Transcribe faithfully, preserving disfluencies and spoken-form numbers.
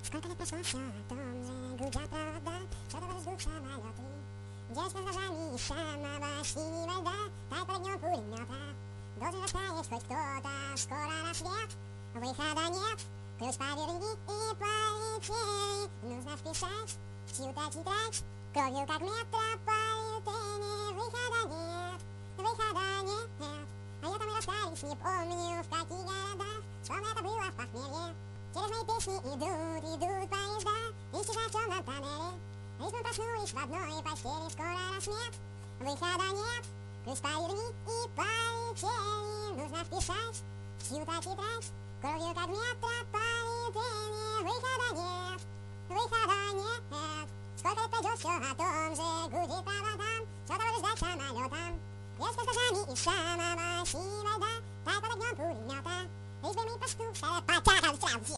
Сколько лет прошло, все о том же, гудят провода, что-то ждут самолеты. Девочка с глазами из самого синего льда, тает под огнем пулемета. Должен растаять хоть кто-то, скоро рассвет, выхода нет. Ключ поверни и полетели, нужно вписать в чью-то тетрадь. Кровью как метрополитене, выхода нет, выхода нет. А я там и расстались, не помню в каких городах, словно это было в похмелье. Через мои песни идут, идут поезда, исчезая в темном тоннеле. Лишь мы проснулись в одной постели, скоро рассвет, выхода нет. Ключ поверни и полетели, нужно вписать в чью-то тетрадь. Кровью как метрополитене, выхода нет, выхода нет. Сколько лет пройдет, все о том же, гудит проводам, что того же ждать самолетом. Девушка с глазами из самого синего льда, тает под огнем пулемета. Лишь бы мы постукали по тягам сразу.